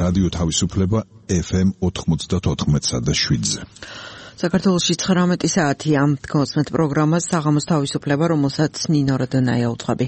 რადიო თავისუფლება FM 94.7-ზე. საქართველოში 19 საათია. გოსმეთ პროგრამას საღამოს თავისუფლება, რომელსაც ნინო როდონაია უძღვები.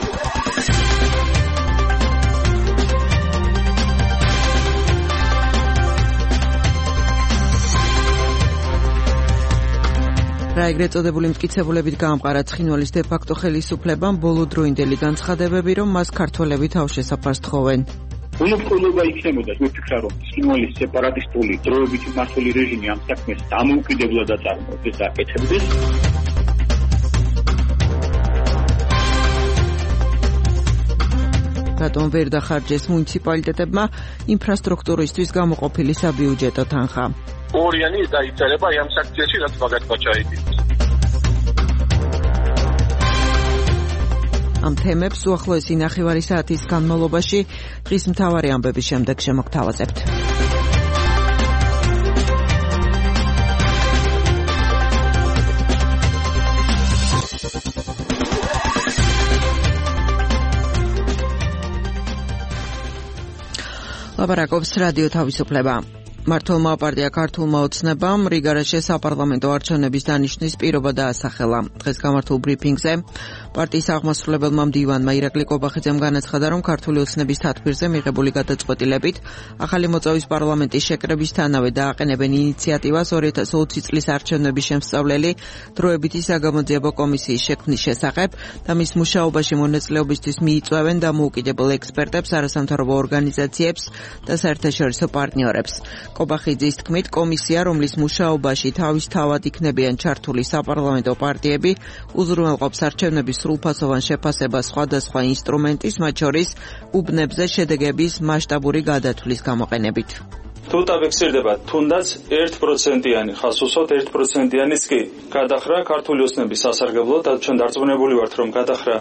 რა ეგრეთ წოდებული მტკიცებულებით გაამყარა ცხინვალის დე-ფაქტო ხელისუფლებამ ბოლოდროინდელი განცხადებები, რომ მას ქართველები თავშესაფარს თხოვენ. უნუყოლობა იქნებოდა, ვიფიქრა, რომ ცხინვალის სეპარატისტული დროებითი მართული რეჟიმი ამ საქმეს დამოუკიდებლად აწარმოებს და აკეთებდეს. რატომ ვერ დახარჯეს მუნიციპალიტეტებმა ინფრასტრუქტურისთვის გამოყოფილი საბიუჯეტო თანხა? ორიანი დაიწერება ამ საქციაში, რაც მაგათმა ჩაიდიოს. ამ თემებს უახლოესი ნახევარი საათის განმავლობაში დღის მთავარი ამბების შემდეგ შემოგთავაზებთ. ლაპარაკობს რადიო თავისუფლება. მართლმა პარტია ქართულმა ოცნებამ რიგარაში საპარლამენტო არჩევნების დანიშნვის პირობა დაასახელა. დღეს გამართულ ბრიფინგზე პარტიის აღმასრულებელმა მდივანმა ირაკლი კობახიძემ განაცხადა, რომ ქართული ოცნების თათბირზე მიღებული გადაწყვეტილებით ახალი მოწვევის პარლამენტის შეკრებისთანავე დააყენებენ ინიციატივას 2020 წლის არჩევნების შემსწავლელი დროებითი საგამოძიებო კომისიის შექმნის შესახებ და მის მუშაობაში მონაწილეობისთვის მიიწვევენ დამოუკიდებელ ექსპერტებს, არასამთავრობო ორგანიზაციებს და საერთაშორისო პარტნიორებს. კობახიძის თქმით, კომისია, რომლის მუშაობაში თავისთავად იქნებიან ჩართული საპარლამენტო პარტიები, უზრუნველყოფს არჩევნების სრულფასოვან შეფასებას სხვადასხვა ინსტრუმენტის, მათ შორის უბნებზე შედეგების მასშტაბური გადათვლის გამოყენებით. თუ დაფიქსირდება თუნდაც 1%-იანი ხას უსვათ 1%-იანიც კი გადახრა ქართული ოცნების სასარგებლოდ და ჩვენ დარწმუნებული ვართ, რომ გადახრა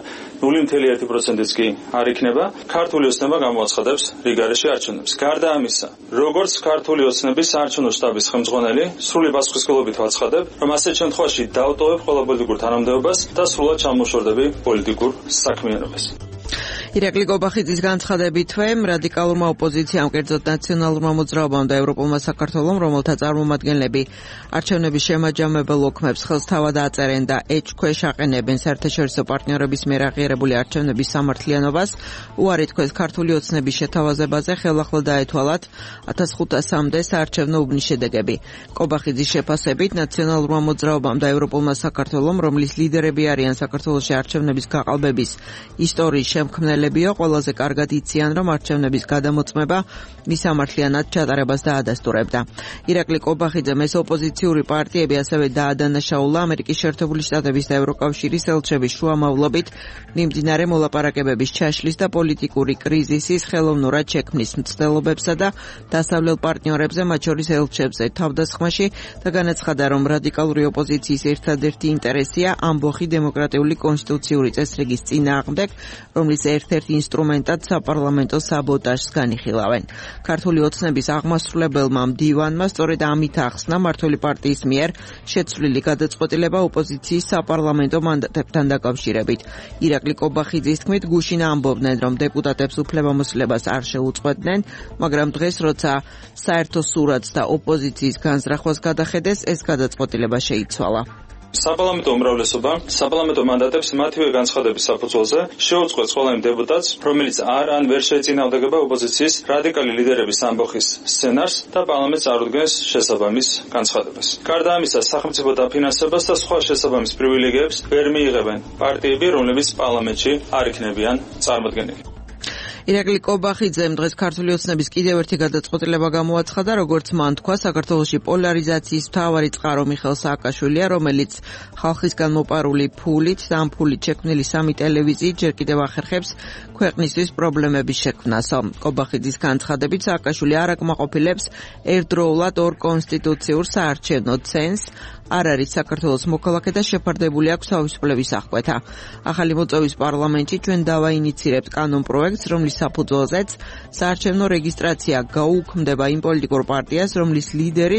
0.1%-იც კი არ იქნება. ქართული ოცნება გამოაცხადებს რიგარეში არჩევნებს. გარდა ამისა, როგორც ქართული ოცნების საარჩევნო შტაბის ხელმძღვანელი, სრული პასუხისმგებლობით ვაცხადებ, რომ ასეთ შემთხვევაში დავტოვებ ყველა პოლიტიკურ თანამდებობას და სრულად ჩამოვშორდები პოლიტიკურ საქმიანობას. ირაკლი კობახიძის განცხადებითვე რადიკალურმა ოპოზიციამ, კერძოდ ნაციონალურმა მოძრაობამ და ევროპულმა საქართველომ, რომელთა წარმომადგენლები არჩევნების შემაჯამებელ ოქმებს ხელს თავად აწერენ და ეჭქვეშ აყენებენ საერთაშორისო პარტნიორების მიერ აღიარებული არჩევნების სამართლიანობას, უარი თქვეს ქართული ოცნების შეთავაზებაზე, ხელახლა დაეთვალათ 1500-მდე საარჩევნო უბნის შედეგები. კობახიძის შეფასებით, ნაციონალურმა მოძრაობამ და ევროპულმა საქართველომ, რომლის ლიდერები არიან საქართველოში არჩევნების გაყალბების ისტორიის შემქმნელებიო, ყველაზე კარგად იციან, რომ არჩევნების გადამოწმება მისამართლიანად ჩატარებას დაადასტურებდა. ირაკლი კობახიძემ ეს ოპოზიციური პარტიები ასევე დაადანაშაულა ამერიკის შეერთებული შტატების და ევროკავშირის ელჩების შუამავლობით მიმდინარე მოლაპარაკებების ჩაშლის და პოლიტიკური კრიზისის ხელოვნურად შექმნის მცდელობებსა და დასავლელ პარტნიორებზე, მათ შორის ელჩებზე თავდასხმაში და განაცხადა, რომ რადიკალური ოპოზიციის ერთადერთი ინტერესია ამბოხი დემოკრატიული კონსტიტუციური წესრიგის წინააღმდეგ, რომლის ერთ-ერთ ინსტრუმენტად საპარლამენტო საბოტაჟს განიხილავენ. ქართული ოცნების აღმასრულებელმა მდივანმა სწორედ ამით ახსნა მმართველი პარტიის მიერ შეცვლილი გადაწყვეტილება ოპოზიციის საპარლამენტო მანდატებთან დაკავშირებით. ირაკლი კობახიძის თქმით, გუშინ ამბობდნენ, რომ დეპუტატებს უფლებამოსილებას არ შეუწყვეტდნენ, მაგრამ დღეს, როცა საერთო სურათს და ოპოზიციის განზრახვას გადახედეს, ეს გადაწყვეტილება შეიცვალა. საპარლამენტო უმრავლესობა საპარლამენტო მანდატებს მათივე განცხადების საფუძველზე შეუწყვეტს ყველა იმ დეპუტატს, რომელიც არ ან ვერ შეეწინააღმდეგება ოპოზიციის რადიკალი ლიდერების ამბოხის სცენარს და პარლამენტს არ უდგენს შესაბამის განცხადებას. გარდა ამისა, სახელმწიფო დაფინანსებას და სხვა შესაბამის პრივილეგიებს ვერ მიიღებენ პარტიები, რომლებიც პარლამენტში არ იქნებიან წარმოდგენილი. ირაკლი კობახიძემ დღეს ქართული ოცნების კიდევ ერთი გადაწყვეტილება გამოაცხადა, როგორც მან თქვა, საქართველოში პოლარიზაციის მთავარი წყარო მიხეილ სააკაშვილია, რომელიც ხალხისგან მოპარული ფულით და ამ ფულით შექმნილი 3 ტელევიზიით ჯერ კიდევ ახერხებს ქვეყნისთვის პრობლემების შექმნასო. კობახიძის განცხადებით, სააკაშვილი არ აკმაყოფილებს ერთდროულად ორ კონსტიტუციურ საარჩევნო ცენს, არ არის საქართველოს მოქალაქე და შეფარდებული აქვს თავისუფლების აღკვეთა. ახალი მოწვევის პარლამენტში ჩვენ დავაინიცირებთ კანონპროექტს, რომლის საფუძველზეც საარჩევნო რეგისტრაცია გაუქმდება იმ პოლიტიკურ პარტიას, რომლის ლიდერიც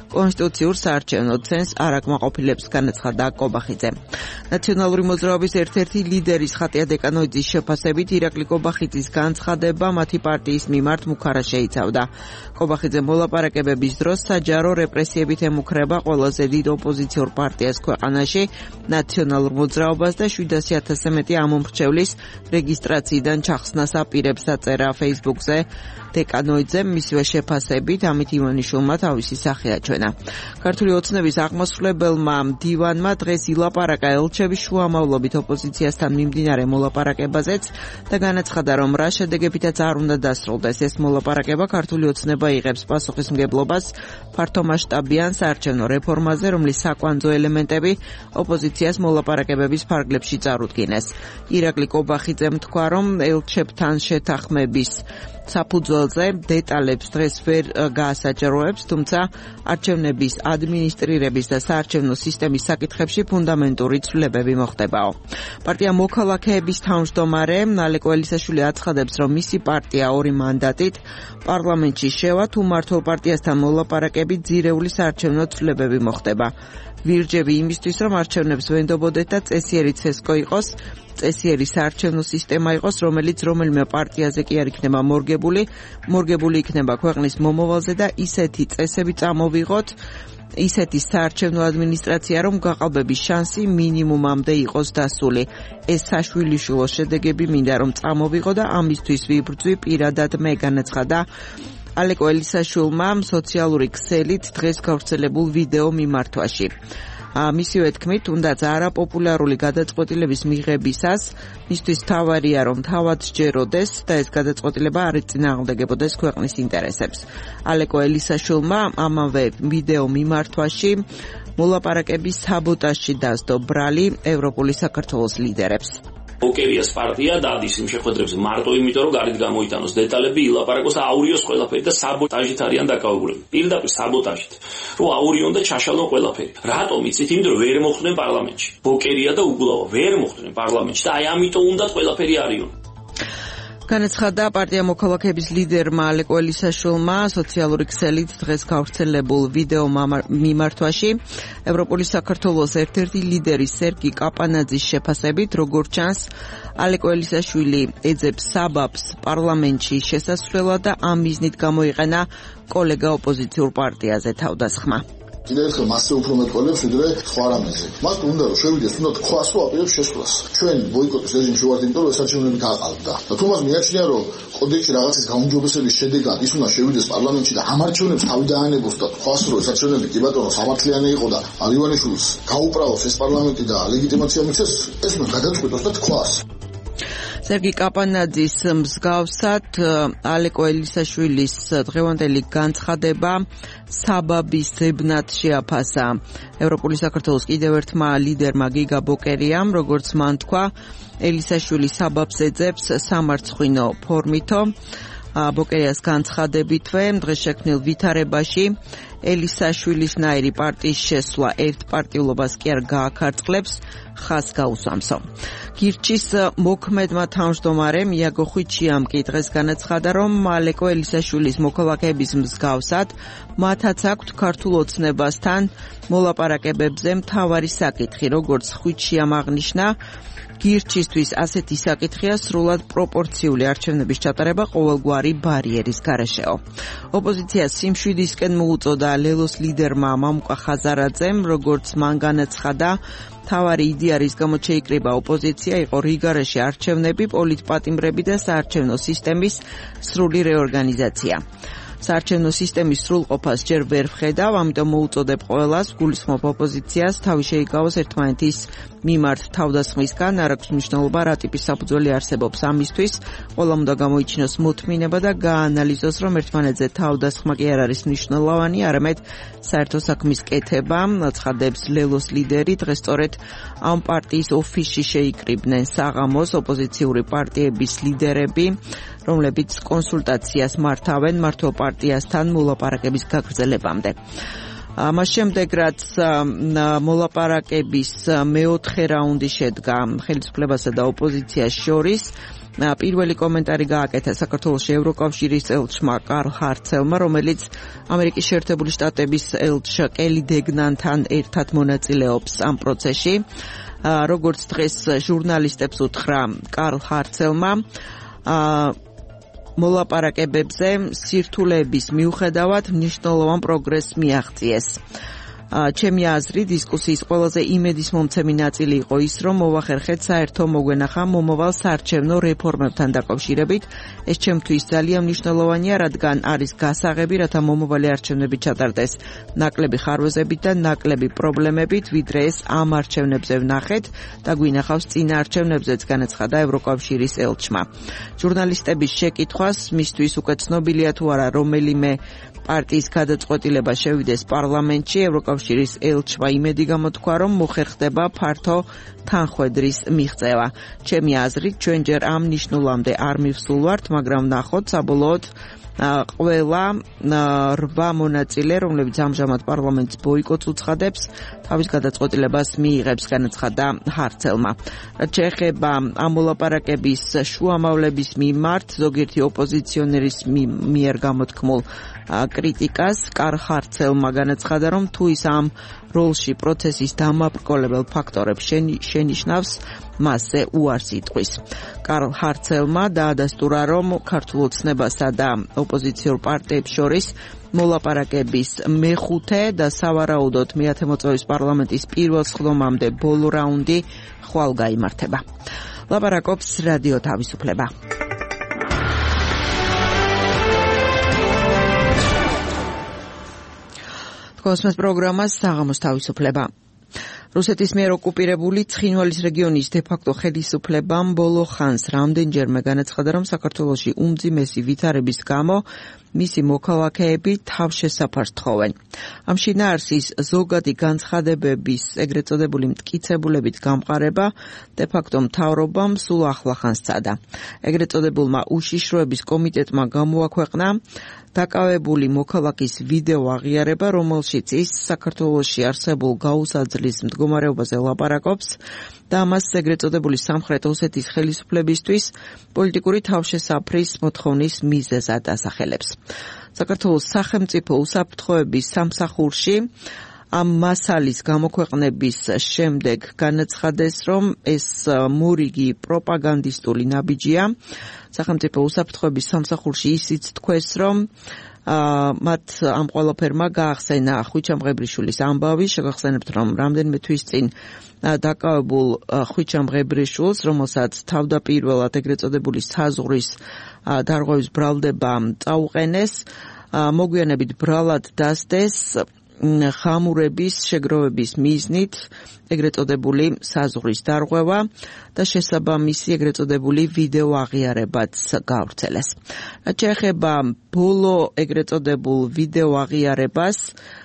კონსტიტუციურ საარჩევნო ცენს არ აკმაყოფილებს, განაცხადა კობახიძე. ნაციონალური მოძრაობის ერთ-ერთი ლიდერის ხატია დეკანოიძის შეფასებით ირაკლი კობახიძის განცხადება მათი პარტიის მიმართ მუქარა შეიცავდა. კობახიძე მოლაპარაკებების დროს საჯარო რეპრესიებით ემუქრება ყველაზე დიდ ოპოზიციურ პარტიას ქვეყანაში, ნაციონალურ მოძრაობას და 700,000-ზე მეტი ამომრჩევლის რეგისტრაციიდან ჩახსნას აპირებს, დაწერა Facebook-ზე დეკანოიძემ. მისივე შეფასებით ამით ივანიშვილმა თავისი სახე აჩვენა. ქართული ოცნების აღმასრულებელმა მდივანმა დღეს ილაპარაკა ელჩების შუამავლობით ოპოზიციასთან მიმდინარე მოლაპარაკებაზეც და განაცხადა, რომ რა შედეგებითაც არ უნდა დასრულდეს ეს მოლაპარაკება, ქართული ოცნება იღებს პასუხისმგებლობას ფართომასშტაბიან საარჩევნო რეფორმაზე, რომლის საკვანძო ელემენტები ოპოზიციას მოლაპარაკებების ფარგლებში წარუდგინეს. ირაკლი კობახიძემ თქვა, რომ ელჩებთან შეთანხმების საფუძველზე დეტალებს დღეს ვერ გაასაჭიროებს, თუმცა არჩევნების ადმინისტრირების და საარჩევნო სისტემის საკითხებში ფუნდამენტური ცვლილებები მოხდებაო. პარტია მოქალაქეების თავმჯდომარე ალეკო ელისაშვილი აცხადებს, რომ მისი პარტია 2 მანდატით პარლამენტში შევა, თუ მმართველ პარტიასთან მოლაპარაკებით ძირეული საარჩევნო ცვლილებები მოხდება. ვირჯები იმისთვის, რომ არჩევნებს ვენდობოდეთ და წესიერი ცესკო იყოს, წესიერი საარჩევნო სისტემა იყოს, რომელიც რომელიმე პარტიაზე კი არ იქნება მორგებული იქნება ქვეყნის მომავალზე და ისეთი წესები წამოვიღოთ, ისეთი საარჩევნო ადმინისტრაცია, რომ გაყალბების შანსი მინიმუმამდე იყოს დასული. ეს საშვილიშვილო შედეგები მინდა რომ წამოვიღო და ამისთვის ვიბრძვი პირადად მე, განაცხადა ალეკო ელისაშვილმა სოციალური ქსელით დღეს გავრცელებულ ვიდეო მიმართვაში. მისივე თქმით, თუნდაც არაპოპულარული გადაწყვეტილების მიღებისას მისთვის თავარია, რომ თავად სჯეროდეს და ეს გადაწყვეტილება არ ეწინააღმდეგებოდეს ქვეყნის ინტერესებს. ალეკო ელისაშვილმა ამავე ვიდეო მიმართვაში მოლაპარაკების საბოტაჟში დასდო ბრალი ევროპული საქართველოს ლიდერებს. ოკერიას პარტია დადის იმ შეხვედრებს მარტო იმიტომ, რომ გარეთ გამოიტანოს დეტალები, ილაპარაკოს და აურიოს ყველაფერი და საბოტაჟით არიან დაკავებულები. პირდაპირ საბოტაჟით. რომ აურიონ და ჩაშალონ ყველაფერი. რატომ იცით? იმიტომ, რომ ვერ მოხვდნენ პარლამენტში. ოკერია და უგულავა ვერ მოხვდნენ პარლამენტში და აი ამიტომ უნდა ყველაფერი არიონ. განაცხადა პარტია მოქალაქეების ლიდერმა ალეკო ელისაშვილმა სოციალური ქსელით დღეს გავრცელებულ ვიდეო მიმართვაში. ევროპული საქართველოს ერთ-ერთი ლიდერი სერგი კაპანაძის შეფასებით, როგორც ჩანს, ალეკო ელისაშვილი ეძებს საბაბს პარლამენტში შესასვლელად და ამ მიზნით გამოიყენა კოლეგა ოპოზიციურ პარტიაზე თავდასხმა. კიდევ ერთხელ მასზე უფრო მეტყოლებს ვიდრე სხვა რამეზე. მას უნდა რომ შევიდეს, უნდა თქვას, რომ აპირებს შესვლას. ჩვენ ბოიკოტის რეჟიმში ვართ, იმიტომ რომ ეს არჩევნები გააყალბდა. და თუ მას მიაჩნია, რომ კოდექსში რაღაცის გაუმჯობესების შედეგად ის უნდა შევიდეს პარლამენტში და ამ არჩევნებს თავი დაანებოს და თქვას, რომ ეს არჩევნები კი ბატონო სამართლიანი იყო და არივანიშვილს გაუправოს ეს პარლამენტი და ლეგიტიმაცია მიცეს, ეს უნდა გადაწყვეტოს და თქვას. სერგი კაპანაძის მსგავსად ალეკო ელისაშვილის დღევანდელი განცხადება საბაბის ზებნად შეაფასა ევროპული საქართველოს კიდევ ერთმა ლიდერმა გიგა ბოკერიამ, როგორც მან თქვა, ელისაშვილი საბაბს ეძებს სამარცხვინო ფორმითო. ბოკერიას განცხადებითვე დღეს შექმნილ ვითარებაში ელისაშვილის ნაირი პარტიის შესვლა ერთპარტიულობას კი არ გააქარწყლებს, ხაზს გაუსვამსო. გირჩის მოქმედმა თავმჯდომარემ იაგო ხვიჩიამ კი დღეს განაცხადა, რომ ალეკო ელისაშვილის მოქალაქეების მსგავსად მათაც აქვთ ქართულ ოცნებასთან მოლაპარაკებებზე მთავარი საკითხი, როგორც ხვიჩიამ აღნიშნა, გირჩისთვის ასეთი საკითხია სრულად პროპორციული არჩევნების ჩატარება ყოველგვარი ბარიერის გარეშეო. ოპოზიციას სიმშვიდისკენ მოუწოდა ლელოს ლიდერმა მამუკა ხაზარაძემ, როგორც მან განაცხადა, მთავარი იდეა, რის გამოც შეიკრიბა ოპოზიცია, იყო რიგარეში არჩევნები, პოლიტპატიმრები და საარჩევნო სისტემის სრული რეორგანიზაცია. საარჩევნო სისტემის სრულყოფას ჯერ ვერ ვხედავ, ამიტომ მოუწოდებ ყველას, გულისხმობ ოპოზიციას, თავი შეიკავოს ერთმანეთის მიმართ თავდასხმისგან, არ აქვს მნიშვნელობა რა ტიპის საფუძველი არსებობს ამისთვის, ყველამ უნდა გამოიჩინოს მოთმინება და გაანალიზოს, რომ ერთმანეთზე თავდასხმა კი არ არის მნიშვნელოვანი, არამედ საერთო საქმის კეთება, ცხადებს ლელოს ლიდერი. დღეს სწორედ ამ პარტიის ოფისში შეიკრიბნენ საღამოს ოპოზიციური პარტიების ლიდერები, რომლებიც კონსულტაციას მართავენ მართლ პარტიასთან მოლაპარაკების გაგრძელებამდე. მას შემდეგ, რაც მოლაპარაკების მეოთხე რაუნდი შედგა ხელისუფლებასა და ოპოზიციას შორის, პირველი კომენტარი გააკეთა საქართველოს ევროკავშირის ელჩმა კარლ ჰარცელმა, რომელიც ამერიკის შეერთებული შტატების ელჩ კელი დეგნანთან ერთად მონაწილეობს ამ პროცესში. როგორც დღეს ჟურნალისტებს უთხრა კარლ ჰარცელმა, მოლაპარაკებებზე სირთულეების მიუხედავად მნიშვნელოვან პროგრესს მიაღწიეს. ჩემი აზრით, დისკუსიის ყველაზე იმედისმომცემი ნაწილი იყო ის, რომ მოვახერხეთ საერთო მოგვენახა მომავალ საარჩევნო რეფორმებთან დაკავშირებით. ეს ჩემთვის ძალიან მნიშვნელოვანია, რადგან არის გასაღები, რათა მომავალი არჩევნები ჩატარდეს ნაკლები ხარვეზებით და ნაკლები პრობლემებით, ვიდრე ეს ამ არჩევნებზე ვნახეთ და გვინახავს წინა არჩევნებზეც, განაცხადა ევროკავშირის ელჩმა. ჟურნალისტების შეკითხვას, მისთვის უკვე ცნობილია თუ არა რომელიმე პარტიის გადაწყვეტილება შევიდეს პარლამენტში, ევროკავშირის ელჩმა იმედი გამოთქვა, რომ მოხერხდება ფართო თანხვედრის მიღწევა. ჩემი აზრით, ჩვენ ჯერ ამ ნიშნულამდე არ მივსულვართ, მაგრამ ვნახოთ საბოლოოდ ყველა 8 მონაწილე, რომლებიც ამჟამად პარლამენტს ბოიკოტს უცხადებს, თავის გადაწყვეტილებას მიიღებს, განაცხადა ჰარცელმა. რაც შეეხება ამ მოლაპარაკების შუამავლების მიმართ ზოგიერთი ოპოზიციონერის მიერ გამოთქმულ კრიტიკას, კარლ ჰარცელმა განაცხადა, რომ თუ ის ამ როლში პროცესის დამაბრკოლებელ ფაქტორებს შენიშნავს, მასზე უარს იტყვის. კარლ ჰარცელმა დაადასტურა, რომ ქართულ ოცნებასა და ოპოზიციურ პარტიებს შორის მოლაპარაკების მეხუთე და სავარაუდოდ მე-10 მოწვევის პარლამენტის პირველ სხდომამდე ბოლო რაუნდი ხვალ გაიმართება. ლაპარაკობს რადიო თავისუფლება. კოსმოს პროგრამას საღამოს თავისუფლება. რუსეთის მიერ ოკუპირებული ცხინვალის რეგიონის დე-ფაქტო ხელისუფლებამ ბოლო ხანს რამდენჯერმე განაცხადა, რომ საქართველოში უმძიმესი ვითარების გამო მისი მოქალაქეები თავშესაფარს თხოვენ. ამ შინაარსის ზოგადი განცხადებების ეგრეთ წოდებული მტკიცებულებით გამყარება დე-ფაქტო მთავრობამ სულ ახლახანს სცადა. ეგრეთ წოდებულმა უშიშროების კომიტეტმა გამოაქვეყნა დაკავებული მოქალაქის ვიდეო აღიარება, რომელშიც ის საქართველოში არსებულ გაუსაძლის მდგომარეობაზე ლაპარაკობს და ამას ეგრეთ წოდებული სამხრეთ ოსეთის ხელისუფლებისთვის პოლიტიკური თავშესაფრის მოთხოვნის მიზეზად ასახელებს. საქართველოს სახელმწიფო უსაფრთხოების სამსახურში ამ მასალის გამოქვეყნების შემდეგ განაცხადეს, რომ ეს მორიგი პროპაგანდისტული ნაბიჯია. სახელმწიფო უსაფრთხოების სამსახურში ისიც თქვეს, რომ მათ ამ ყველაფერმა გაახსენა ხვიჩა მღებრიშვილის ამბავი. შეგახსენებთ, რომ რამდენიმე თვის წინ დაკავებულ ხვიჩა მღებრიშვილს, რომელსაც თავდაპირველად ეგრეთ წოდებული საზღვრის დარღვევის ბრალდება წაუყენეს, მოგვიანებით ბრალად დასდეს ხამურების შეგროვების მიზნით ეგრეთ წოდებული საზღვრის დარღვევა და შესაბამისი ეგრეთ წოდებული ვიდეო აღიარებაც გავრცელეს. რაც შეეხება ბოლო ეგრეთ წოდებულ ვიდეო აღიარებას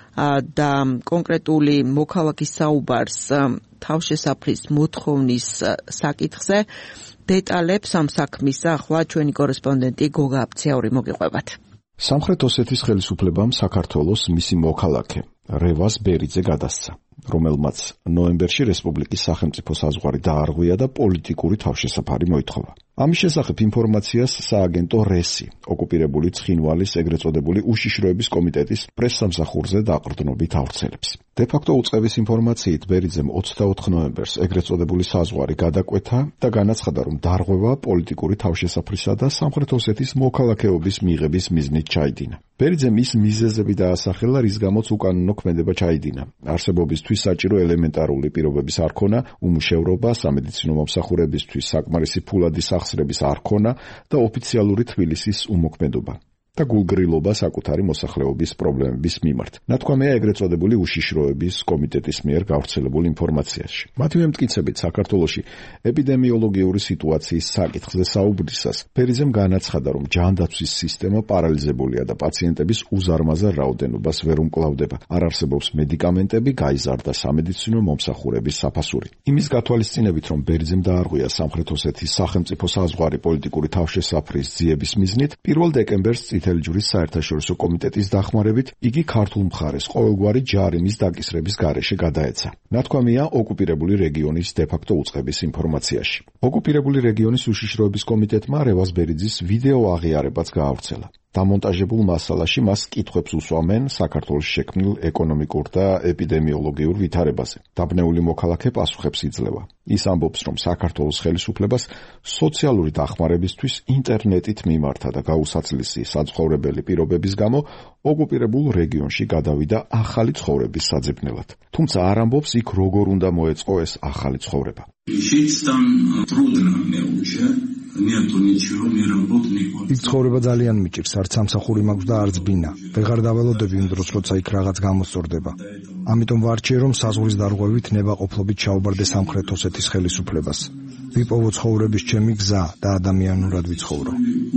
და კონკრეტული მოქალაქის საუბარს თავშესაფრის მოთხოვნის საკითხზე, დეტალებს ამ საქმის ახლა ჩვენი კორესპონდენტი გოგა აფციური მოგიყვებათ. სამხრეთ ოსეთის ხელისუფლებამ საქართველოს მისი მოქალაქე რევას ბერიძე გადასცა, რომელმაც ნოემბერში რესპუბლიკის სახელმწიფო საზღვარი დაარღვია და პოლიტიკური თავშესაფარი მოითხოვა. ამის შესახებ ინფორმაციას სააგენტო რესი, ოკუპირებული ცხინვალის ეგრეთ წოდებული უშიშროების კომიტეტის პრესსამსახურზე დაყრდნობით ავრცელებს. დე-ფაქტო უწყების ინფორმაციით ბერიძემ 24 ნოემბერს ეგრეთ წოდებული საზღვარი გადაკვეთა და განაცხადა, რომ დარღვევა პოლიტიკური თავშესაფრისა და სამხრეთ ოსეთის მოქალაქეობის მიღების მიზნით ჩაიდინა. ბერიძემ ის მიზეზები დაასახელა, რის გამოც უკანონო ქმედება ჩაიდინა. არსებობისთვის საჭირო ელემენტარული პირობების არ ქონა, უმუშევრობა, სამედიცინო მომსახურებისთვის საკმარისი ფულადი სახსრების არ ქონა და ოფიციალური თბილისის უმოქმედობა და გულგრილობა საკუთარი მოსახლეობის პრობლემების მიმართ. ნათქვამია ეგრეთ წოდებული უშიშროების კომიტეტის მიერ გავრცელებულ ინფორმაციაში. მათივე მტკიცებით, საქართველოში ეპიდემიოლოგიური სიტუაციის საკითხზე საუბრისას ბერიძემ განაცხადა, რომ ჯანდაცვის სისტემა პარალიზებულია და პაციენტების უზარმაზარ რაოდენობას ვერ უმკლავდება. არ არსებობს მედიკამენტები, გაიზარდა სამედიცინო მომსახურების საფასური. იმის გათვალისწინებით, რომ ბერიძემ დაარღვია სამხრეთ ოსეთის სახელმწიფო საზღვარი პოლიტიკური თავშესაფრის ძიების მიზნით, 1 დეკემბერს წითელი ჯვრის საერთაშორისო კომიტეტის დახმარებით იგი ქართულ მხარეს ყოველგვარი ჯარიმის დაკისრების გარეშე გადაეცა. ნათქვამია ოკუპირებული რეგიონის დე-ფაქტო უწყების ინფორმაციაში. ოკუპირებული რეგიონის უშიშროების კომიტეტმა რევაზ ბერიძის ვიდეო აღიარებაც გაავრცელა. დამონტაჟებულ მასალაში მას კითხვებს უსვამენ საქართველოს შექმნილ ეკონომიკურ და ეპიდემიოლოგიურ ვითარებაზე. დაბნეული მოქალაქე პასუხებს იძლევა. ის ამბობს, რომ საქართველოს ხელისუფლებას სოციალური დახმარებისთვის ინტერნეტით მიმართა და გაუსაცლისი საცხოვრებელი პირობების გამო ოკუპირებულ რეგიონში გადავიდა ახალი ცხოვრების საძებნელად. თუმცა არ ამბობს იქ როგორ უნდა მოეწყო ეს ახალი ცხოვრება. იქ ცხოვრება ძალიან მიჭირს, არც სამსახური მაქვს და არც ბინა. ვეღარ დაველოდები იმ დროს, როცა იქ რაღაც გამოსწორდება. ამიტომ ვარჩიე, რომ საზღვრის დარღვევით ნებაყოფლობით ჩაუბარდე სამხრეთ ოსეთის ხელისუფლებას. ვიპოვო ცხოვრების ჩემი გზა და ადამიანურად ვიცხოვრო.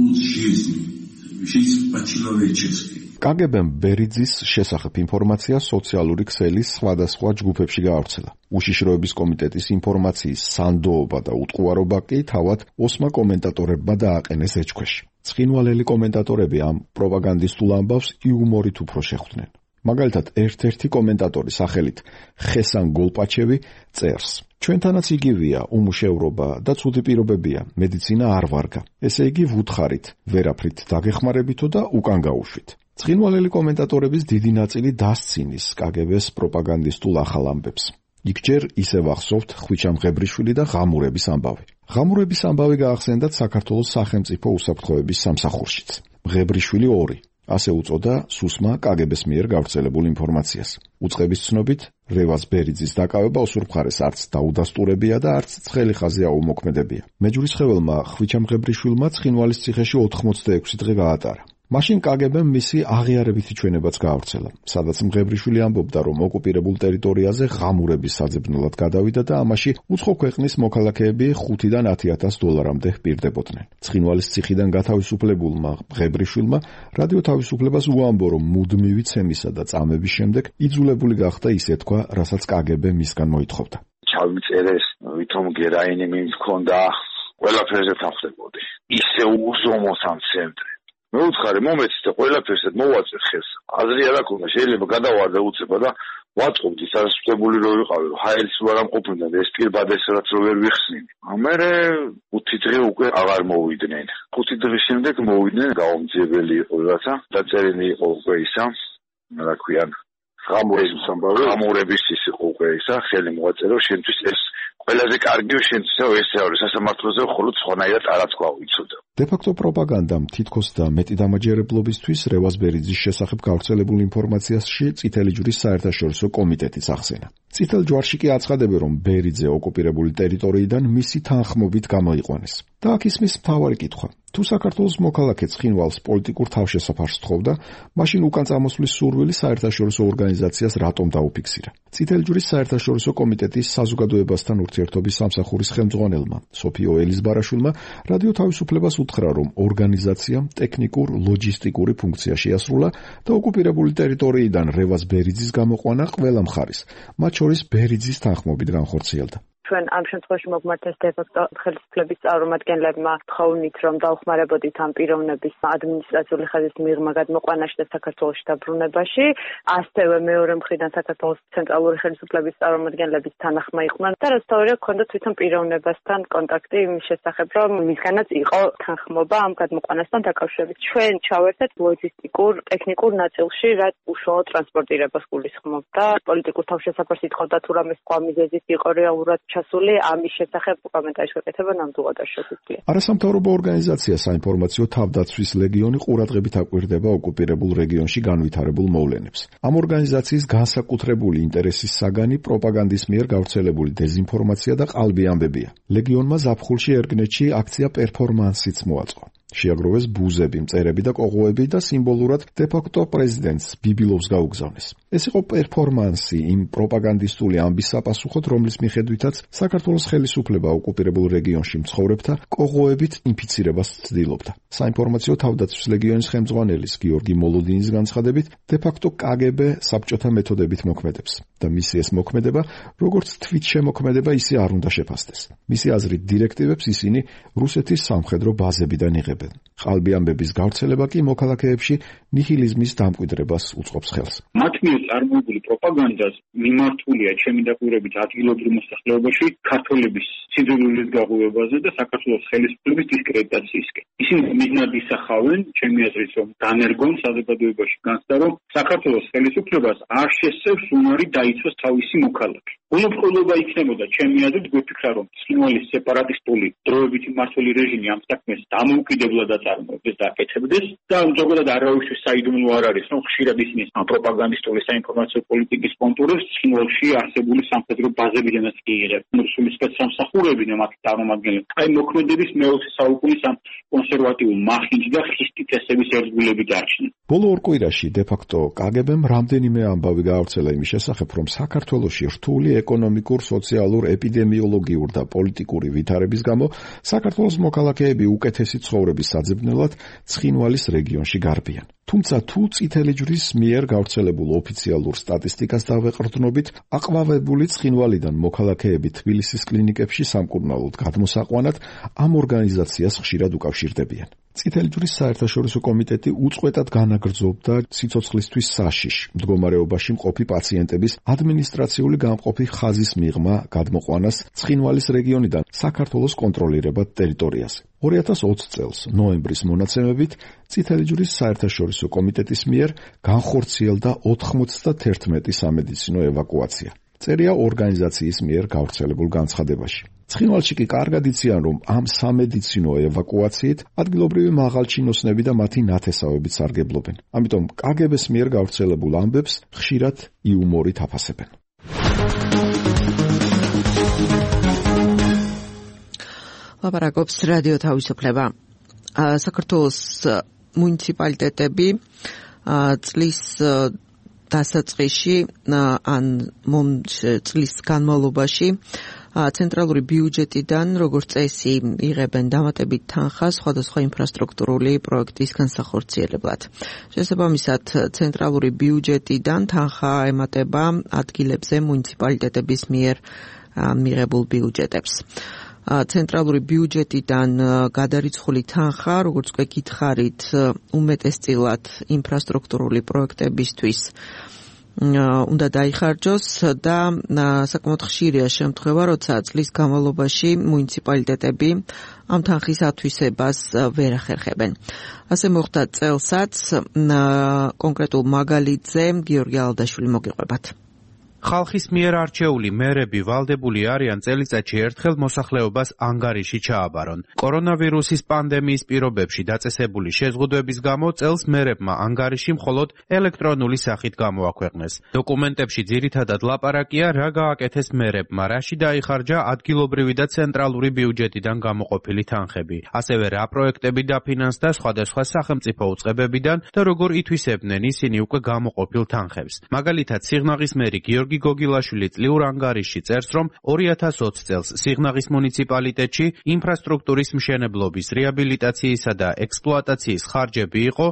კგბ-მ ბერიძის შესახებ ინფორმაცია სოციალური ქსელის სხვადასხვა ჯგუფებში გაავრცელა. უშიშროების კომიტეტის ინფორმაციის სანდოობა და უტყუარობა კი თავად ოსმა კომენტატორებმა დააყენეს ეჭქვეშ. ცხინვალელი კომენტატორები ამ პროპაგანდისტულ ამბავს იუმორით უფრო შეხვდნენ. მაგალითად, ერთ-ერთი კომენტატორი სახელით ხესან გოლპაჩევი წერს: ჩვენთანაც იგივეა, უმუშევრობა და ცუდი პირობებია, მედიცინა არ ვარგა. ესე იგი ვუთხარით, ვერაფრით დაგეხმარებითო და უკან გაუშვით. ცხინვალელი კომენტატორების დიდი ნაწილი დასცინის კგბ-ს პროპაგანდისტულ ახალ ამბებს. იქ ჯერ ისევ ახსოვთ ხვიჩამ ღებრიშვილი და ღამურების ამბავი. ღამურების ამბავი გაახსენდათ საქართველოს სახელმწიფო უსაფრთხოების სამსახურშიც. ღებრიშვილი 2. ასე უწოდა სუსმა კგბ-ს მიერ გავრცელებულ ინფორმაციას. უწყების ცნობით, რევაზ ბერიძის დაკავება ოსურ მხარეს არც დაუდასტურებია და არც ცხელი ხაზი აუმოქმედებია. მეჯვრისხეველმა ხვიჩამ ღებრიშვილმა ცხინვალის ციხეში 86 დღე გაატარა. მაშინ კგბ-მ მისი აღიარებითი ჩვენებაც გაავრცელა, სადაც მღებრიშვილი ამბობდა, რომ ოკუპირებულ ტერიტორიაზე ღამურების საძებნელად გადავიდა და ამაში უცხო ქვეყნის მოქალაქეები $5-დან $10,000-მდე ჰპირდებოდნენ. ცხინვალის ციხიდან გათავისუფლებულმა მღებრიშვილმა რადიო თავისუფლებას უამბო, რომ მუდმივი ცემისა და წამების შემდეგ იძულებული გახდა ისე თქვა, რასაც კგბ მისგან მოითხოვდა. ჩავიწერეს, ვითომ გერაინი მქონდა, ყველაფერზე თავხდებოდი. ისე უზომოს ამ ცენტრი. მე უცხარე მომეცი და ყველაფერს მოვაწერ ხელს. აზრი არ აქვს, შეიძლება გადავარდა უცება და ვაწყობდი სასწრაფებული რო ვიყავი, ჰაერს ვერ ამყოფინდა და ეს პირბადეს რაც რო ვერ ვიხსნი. ამერე 5 დღე უკვე აღარ მოვიდნენ. 5 დღის შემდეგ მოვიდნენ, გაუმძიებელი იყო რაცა, დაწერილი იყო უკვე ისა, რა ქვია, ღამურების ის იყო უკვე ისა, ხელი მოვაწერო, შენთვის ეს ყველაზე კარგი შენცსა ესე არის სასამართლოზე მხოლოდ სხვანაირად არაც გვავიცოდო. დე-ფაქტო პროპაგანდამ თითქოს და მეტი დამაჯერებლობისთვის რევაზ ბერიძის შესახებ გავრცელებულ ინფორმაციაში წითელი ჯვრის საერთაშორისო კომიტეტიც ახსენა. წითელ ჯვარში კი აცხადებენ, რომ ბერიძე ოკუპირებული ტერიტორიიდან მისი თანხმობით გამოიყვანეს. და აქ ისმის მთავარი კითხვა: თუ საქართველოს მოქალაქე ცხინვალს პოლიტიკურ თავშესაფარს თხოვდა, მაშინ უკან წამოსვლის სურვილი საერთაშორისო ორგანიზაციას რატომ დაუფიქსირა? წითელი ჯვრის საერთაშორისო კომიტეტის საზოგადოებასთან ურთიერთობის სამსახურის ხელმძღვანელმა სოფიო ელიზბარაშვილმა რადიო თავისუფლებას უთხრა, რომ ორგანიზაციამ ტექნიკურ-ლოჯისტიკური ფუნქცია შეასრულა და ოკუპირებული ტერიტორიიდან რევაზ ბერიძის გამოყვანა ყველა მხარის, მათ შორის ბერიძის თანხმობით განხორციელდა. ჩვენ ამ შემთხვევაში მოგმართეს დე-ფაქტო ხელისუფლების წარმომადგენლებმა თხოვნით, რომ დაუხმარებოდით ამ პიროვნების ადმინისტრაციული ხაზის მიღმა გადმოყვანაში და საქართველოში დაბრუნებაში. ასევე მეორე მხრიდან საქართველოს ცენტრალური ხელისუფლების წარმომადგენლების თანახმა იყვნენ და რაც თავია ჰქონდა თვითონ პიროვნებასთან კონტაქტი იმის შესახებ, რომ მისგანაც იყო თანხმობა ამ გადმოყვანასთან დაკავშირებით. ჩვენ ჩავერთეთ ლოჯისტიკურ, ტექნიკურ ნაწილში, რაც უშუალო ტრანსპორტირებას გულისხმობდა. პოლიტიკურ თავშესაფარს ითხოვდა თუ რამე სხვა მიზეზით იყო რეალურად ჩასული, ამის შესახებ კომენტარის გაკეთება ნამდვილად არ შეგვიძლია. არასამთავრობო ორგანიზაცია საინფორმაციო თავდაცვის ლეგიონი ყურადღებით აკვირდება ოკუპირებულ რეგიონში განვითარებულ მოვლენებს. ამ ორგანიზაციის განსაკუთრებული ინტერესის საგანი პროპაგანდის მიერ გავრცელებული დეზინფორმაცია და ყალბი ამბებია. ლეგიონმა ზაფხულში ერგნეთში აქცია პერფორმანსიც მოაწყო. შეაგროვეს ბუზები, მწერები და კოღოები და სიმბოლურად დე-ფაქტო პრეზიდენტს ბიბილოვს გაუგზავნეს. ეს იყო პერფორმანსი იმ პროპაგანდისტული ამბის საპასუხოდ, რომლის მიხედვითაც საქართველოს ხელისუფლება ოკუპირებულ რეგიონში მცხოვრებთა კოღოებით ინფიცირებას ცდილობდა. საინფორმაციო თავდაცვის ლეგიონის ხელმძღვანელის გიორგი მოლოდინის განცხადებით, დე-ფაქტო კგბ საბჭოთა მეთოდებით მოქმედებს და მისი ეს მოქმედება, როგორც თვითშემოქმედება, ისე არ უნდა შეფასდეს. მისი აზრით, დირექტივებს ისინი რუსეთის სამხედრო ბაზებიდან იღებენ. იღებენ. ყალბი ამბების გავრცელება კი მოქალაქეებში ნიჰილიზმის დამკვიდრებას უწყობს ხელს. მათ მიერ წარმოებული პროპაგანდას მიმართულია ჩემი დაკვირვებით ადგილობრივ მოსახლეობაში ქართველების სიძულვილის გაღვივებაზე და საქართველოს ხელისუფლების დისკრედიტაციისკენ. ისინი მიზნად ისახავენ, ჩემი აზრით, რომ დანერგონ საზოგადოებაში განცდა, რომ საქართველოს ხელისუფლებას არ შესწევს უნარი დაიცვას თავისი მოქალაქე. უნოფროლობა იქნებოდა ჩემი აზრით, გვეფიქრა, რომ ცხინვალის სეპარატისტული დროებითი მმართველი რეჟიმი ამ საქმეს დამოუკიდებლად აწარმოებდეს და აკეთებდეს და ზოგადად არავისთვის საიდუმლო არ არის, რომ ხშირად ისინი პროპაგანდისტული საინფორმაციო პოლიტიკის კონტურებს ცხინვალში არსებული სამხედრო ბაზებიდანაც კი იღებენ. რუსული სპეცსამსახურები და მათი წარმომადგენლები აი მოქმედების მე-20 საუკუნის ამ კონსერვატიულ მახინჯ და ხისტი წესების ერთგულები დარჩნენ. ბოლო ორ კვირაში დე-ფაქტო კგბ-მ რამდენიმე ამბავი გაავრცელა იმის შესახებ, რომ საქართველოში რთული ეკონომიკურ, სოციალურ, ეპიდემიოლოგიურ და პოლიტიკური ვითარების გამო საქართველოს მოქალაქეები უკეთესი ცხოვრების საძებნელად ცხინვალის რეგიონში გარბიან. თუმცა თუ წითელი ჯვრის მიერ გავრცელებულ ოფიციალურ სტატისტიკას დავეყრდნობით, აყვავებული ცხინვალიდან მოქალაქეები თბილისის კლინიკებში სამკურნალოდ გადმოსაყვანად ამ ორგანიზაციას ხშირად უკავშირდებიან. წითელი ჯვრის საერთაშორისო კომიტეტი უწყვეტად განაგრძობდა სიცოცხლისთვის საშიშ მდგომარეობაში მყოფი პაციენტების ადმინისტრაციული გამყოფი ხაზის მიღმა გადმოყვანას ცხინვალის რეგიონიდან საქართველოს კონტროლირებად ტერიტორიაზე. 2020 წელს ნოემბრის მონაცემებით წითელი ჯვრის საერთაშორისო კომიტეტის მიერ განხორციელდა 91 სამედიცინო ევაკუაცია. წერია ორგანიზაციის მიერ გავრცელებულ განცხადებაში. ცხინვალში კი კარგად იციან, რომ ამ სამედიცინო ევაკუაციით ადგილობრივი მაღალჩინოსნები და მათი ნათესავებით სარგებლობენ. ამიტომ კგბ-ს მიერ გავრცელებულ ამბებს ხშირად იუმორით აფასებენ. ლაპარაკობს რადიო თავისუფლება. საქართველოს მუნიციპალიტეტები წლის დასაწყისში ან წლის განმავლობაში ცენტრალური ბიუჯეტიდან როგორც წესი იღებენ დამატებით თანხას სხვადასხვა ინფრასტრუქტურული პროექტის განსახორციელებლად. შესაბამისად, ცენტრალური ბიუჯეტიდან თანხა ემატება ადგილებზე მუნიციპალიტეტების მიერ მიღებულ ბიუჯეტებს. ცენტრალური ბიუჯეტიდან გადარიცხული თანხა, როგორც უკვე გითხარით, უმეტესწილად ინფრასტრუქტურული პროექტებისთვის უნდა დაიხარჯოს და საკმაოდ ხშირია შემთხვევა, როცა წლის განმავლობაში მუნიციპალიტეტები ამ თანხის ათვისებას ვერ ახერხებენ. ასე მოხდა წელსაც, კონკრეტულ მაგალითზე გიორგი ალდაშვილი მოგიყვებათ. ხალხის მიერ არჩეული მერები ვალდებული არიან წელიწადში ერთხელ მოსახლეობას ანგარიში ჩააბარონ. კორონავირუსის პანდემიის პირობებში დაწესებული შეზღუდვების გამო წელს მერებმა ანგარიში მხოლოდ ელექტრონული სახით გამოაქვეყნეს. დოკუმენტებში ძირითადად ლაპარაკია, რა გააკეთეს მერებმა, რაში დაიხარჯა ადგილობრივი და ცენტრალური ბიუჯეტიდან გამოყოფილი თანხები. ასევე რა პროექტები დაფინანსდა სხვადასხვა სახელმწიფო უწყებებიდან და როგორ ითვისებდნენ ისინი უკვე გამოყოფილ თანხებს. მაგალითად, სიღნაღის მერი გიორგი გოგილაშვილი წლიურ ანგარიშში წერს, რომ 2020 წელს სიღნაღის მუნიციპალიტეტში ინფრასტრუქტურის მშენებლობის, რეაბილიტაციისა და ექსპლუატაციის ხარჯები იყო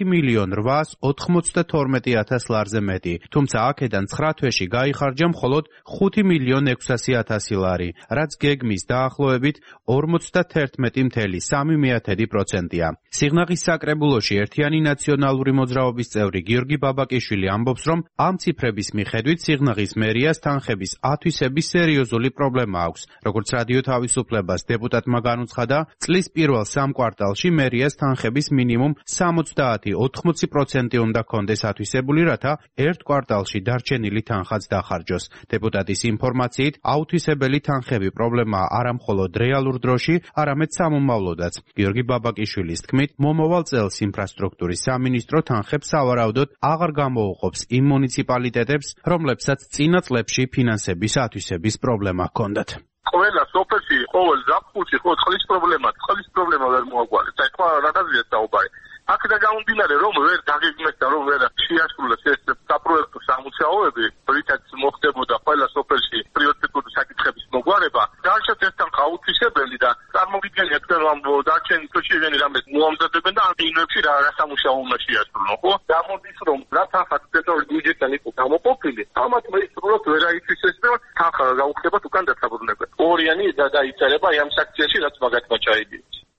10.892.000 ლარზე მეტი, თუმცა აქედან 9 თვეში გაიხარჯა მხოლოდ 5.600.000 ლარი, რაც გეგმის დაახლოებით 51.3%-ია. სიღნაღის საკრებულოში ერთიანი ნაციონალური მოძრაობის წევრი გიორგი ბაბაკიშვილი ამბობს, რომ ამ ციფრების მიხედვით სიღნაღის მერიას თანხების ათვისების სერიოზული პრობლემა აქვს. როგორც რადიო თავისუფლებას დეპუტატმა განუცხადა, წლის პირველ 3 კვარტალში მერიას თანხების მინიმუმ 70-80% უნდა კონდეს ათვისებული, რათა ერთ კვარტალში დარჩენილი თანხაც დახარჯოს. დეპუტატის ინფორმაციით, აუთვისებელი თანხები პრობლემაა არა მხოლოდ რეალურ დროში, არამედ სამომავლოდაც. გიორგი ბაბაკიშვილის თქმით, მომავალ წელს ინფრასტრუქტურის სამინისტრო თანხებს სავარაუდოდ აღარ გამოუყოფს იმ მუნიციპალიტეტებს, რომლებსაც წინა წლებში ფინანსების ათვისების პრობლემა ჰქონდათ. ყველა სოფელში, ყოველ ზაფხულში წყლის პრობლემა ვერ მოაგვარებს. აი თქვა რაღაცია საუბარი. აქედან გამომდინარე, რომ ვერ დაგეგმეს და რომ ვერ შეასრულეს ეს საპროექტო სამუშაოები, რითაც მოხდებოდა ყველა სოფელში პრიორიტეტული საკითხების მოგვარება, დარჩათ ეს თანხა აუთვისებელი და წარმოგიდგენიათ, რომ დარჩენილ თვეში რამე მოამზადებენ და ამ ინვებში რა სამუშაო უნდა შეასრულონ, ხო? გამოდის, რომ რა თანხა ცენტრალური ბიუჯეტიდან იყო გამოყოფილი, ამათ მეცნიერულად ვერ აითვისეს და თანხა გაუხდებათ უკან დაწაბრუნებად. ორიანი დაიწერება ამ საქციაში, რაც მაგათმა ჩაიდიოს.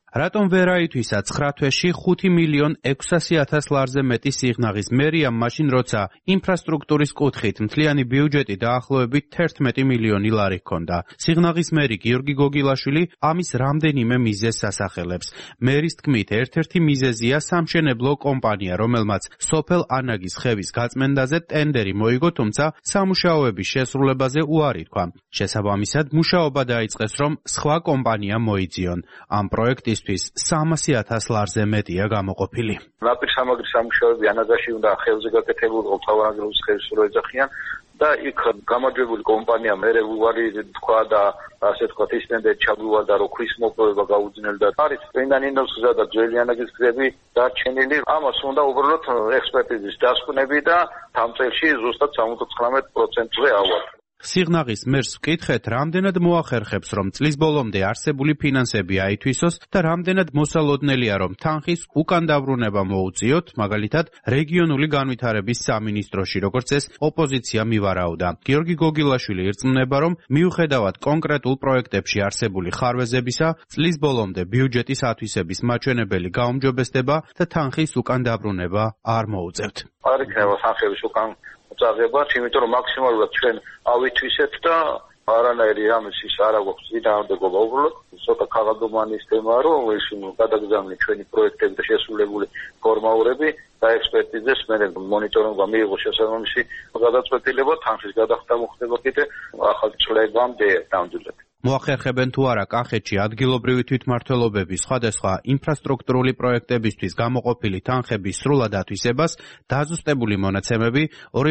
რატომ ვერ აითვისა 9 თვეში 5,600,000 ლარზე მეტი სიღნაღის მერიამ მაშინ როცა ინფრასტრუქტურის კუთხით მთლიანი ბიუჯეტი დაახლოებით 11 მილიონი ლარი ჰქონდა. სიღნაღის მერი გიორგი გოგილაშვილი ამის რამდენიმე მიზეზს ასახელებს. მერის თქმით, ერთ-ერთი მიზეზია სამშენებლო კომპანია, რომელმაც სოფელ ანაგის ხევის გაწმენდაზე ტენდერი მოიგო, თუმცა სამუშაოების შესრულებაზე უარი თქვა. შესაბამისად, მუშაობა დაიწყეს, რომ სხვა კომპანია მოიძიონ. ამ პროექტისთვის 300,000 ლარზე მეტია გამოყოფილი. ნაპირსამაგრის სამუშაოები ანაგაში უნდა ხელზე გაკეთებული ყოფილვარაგების ხელშეუხლო ეძახიან და იქ გამარჯვებული კომპანია მერე უარი თქვა და ასე თქვათ ის ტენდერი ჩაგვივა და რო ქვის მოპოვება გაუძნელდა. არის წინდანინოს გზა და ძველი ანაგის გზები დარჩენილი. ამას უნდა უბრალოდ ექსპერტიზის დასკვნები და ამ წელში ზუსტად 79%-ზე ავალ. სიღნაღის მერს ვკითხეთ, რამდენად მოახერხებს, რომ წლის ბოლომდე არსებული ფინანსები აითვისოს და რამდენად მოსალოდნელია, რომ თანხის უკან დაბრუნება მოუწიოთ, მაგალითად, რეგიონული განვითარების სამინისტროში, როგორც ეს ოპოზიცია მივარაუდა. გიორგი გოგილაშვილი ირწმუნება, რომ მიუხედავად კონკრეტულ პროექტებში არსებული ხარვეზებისა, წლის ბოლომდე ბიუჯეტის ათვისების მაჩვენებელი გაუმჯობესდება და თანხის უკან დაბრუნება არ მოუწევთ. არ იქნება თანხების უკან წაღება, იმიტომ რომ მაქსიმალურად ჩვენ ავითვისეთ და არანაირი ამის ის არ აქვს წინააღმდეგობა უბრალოდ ცოტა ქაღალდოვანის თემაა, რომ გადაგზავნილი ჩვენი პროექტები და შესრულებული ფორმაურები და ექსპერტიზეს მერე მონიტორინგმა მიიღო შესაბამისი გადაწყვეტილება, თანხის გადახდა მოხდება კიდე ახალ წლებამდე ნამდვილად. მოახერხებენ თუ არა კახეთში ადგილობრივი თვითმმართველობების სხვადასხვა ინფრასტრუქტურული პროექტებისთვის გამოყოფილი თანხების სრულად ათვისებას, დაზუსტებული მონაცემები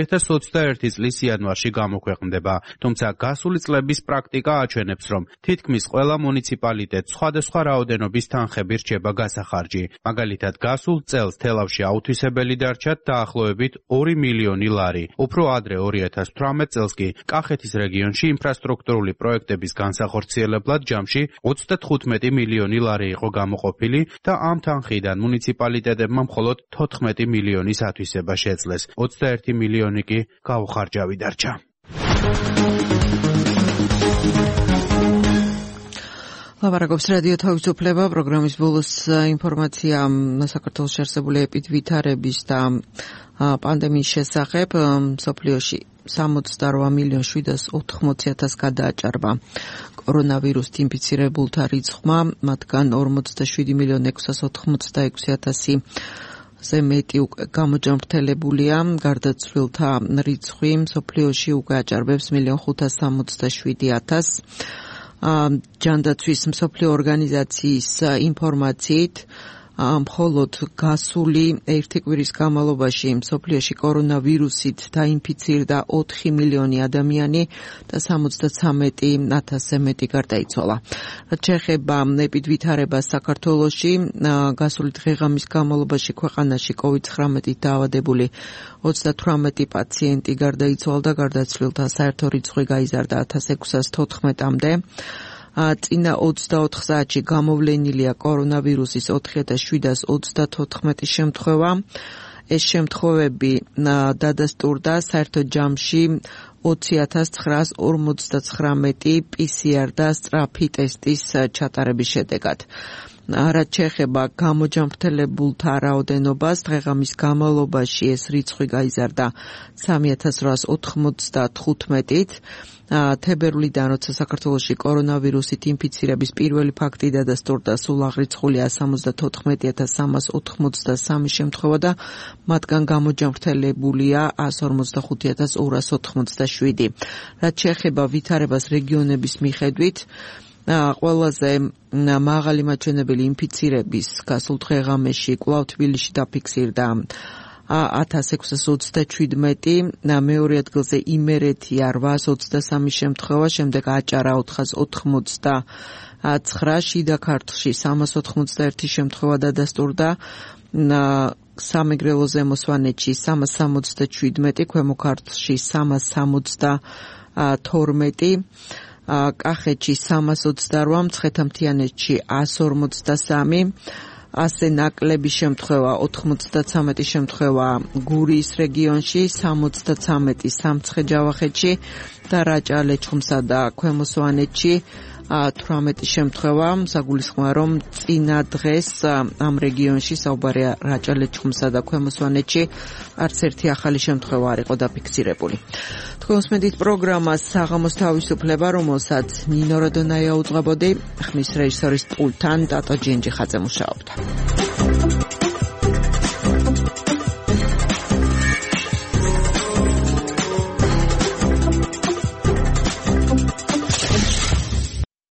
2021 წლის იანვარში გამოქვეყნდება. თუმცა გასული წლების პრაქტიკა აჩვენებს, რომ თითქმის ყველა მუნიციპალიტეტს სხვადასხვა რაოდენობის თანხები რჩება გასახარჯი. მაგალითად, გასულ წელს თელავში აუთვისებელი დარჩა დაახლოებით 2 მილიონი ლარი. უფრო ადრე 2018 წელს კი კახეთის რეგიონში ინფრასტრუქტურული პროექტების განსახორციელებლად ჯამში 35 მილიონი ლარი იყო გამოყოფილი და ამ თანხიდან მუნიციპალიტეტებმა მხოლოდ 14 მილიონის ათვისება შეძლეს. 21 მილიონი კი გაუხარჯავი დარჩა. ლაპარაკობს რადიო თავისუფლება, პროგრამის ბოლოს ინფორმაცია საქართველოში არსებული ეპიდვითარების და პანდემიის შესახებ. მსოფლიოში 68,780,000 გადააჭარბა კორონავირუსით ინფიცირებულთა რიცხვმა, მათგან 47,686,000-ზე მეტი გამოჯანმრთელებულია. გარდაცვლილთა რიცხვი მსოფლიოში უკვე აჭარბებს 1,567,000. ჯანდაცვის მსოფლიო ორგანიზაციის ინფორმაციით, მხოლოდ გასული ერთი კვირის განმავლობაში მსოფლიოში კორონავირუსით დაინფიცირდა 4 მილიონი ადამიანი და 73,000-ზე მეტი გარდაიცვალა. რაც შეეხება ეპიდვითარებას საქართველოში, გასული დღე-ღამის განმავლობაში ქვეყანაში COVID-19-ით დაავადებული 38 პაციენტი გარდაიცვალა და გარდაცვლილთა საერთო რიცხვი გაიზარდა 1614-მდე. წინა 24 საათში გამოვლენილია კორონავირუსის 4734 შემთხვევა. ეს შემთხვევები დადასტურდა საერთო ჯამში 20,959 PCR და სწრაფი ტესტის ჩატარების შედეგად. რაც შეეხება გამოჯანმრთელებულთა რაოდენობას, დღე-ღამის განმავლობაში ეს რიცხვი გაიზარდა 3895-ით. თებერვლიდან, როცა საქართველოში კორონავირუსით ინფიცირების პირველი ფაქტი დადასტურდა, სულ აღრიცხულია 74,383 შემთხვევა და მათგან გამოჯანმრთელებულია 145,287. რაც შეეხება ვითარებას რეგიონების მიხედვით, ყველაზე მაღალი მაჩვენებელი ინფიცირების გასულ დღე-ღამეში კვლავ თბილისში დაფიქსირდა 1627, მეორე ადგილზე იმერეთია 823 შემთხვევა, შემდეგ აჭარა 489, შიდა ქართლში 391 შემთხვევა დადასტურდა, სამეგრელო ზემო სვანეთში 367, ქვემო ქართლში 362, კახეთში 328, მცხეთა-მთიანეთში 153, ასე ნაკლები შემთხვევა 93 შემთხვევა გურიის რეგიონში, 73 სამცხე-ჯავახეთში და რაჭა-ლეჩხუმსა და ქვემო სვანეთში, 18 შემთხვევა. საგულისხმოა, რომ წინა დღეს ამ რეგიონში საუბარი რაჭა-ლეჩხუმსა და ქვემო სვანეთში არც ერთი ახალი შემთხვევა არ იყო დაფიქსირებული. თქვენ უსმენთ პროგრამას საღამოს თავისუფლება, რომელსაც ნინო როდონაია უძღვებოდი, ხმის რეჟისორის პულტთან ტატო ჯინჯიხაძე მუშაობდა.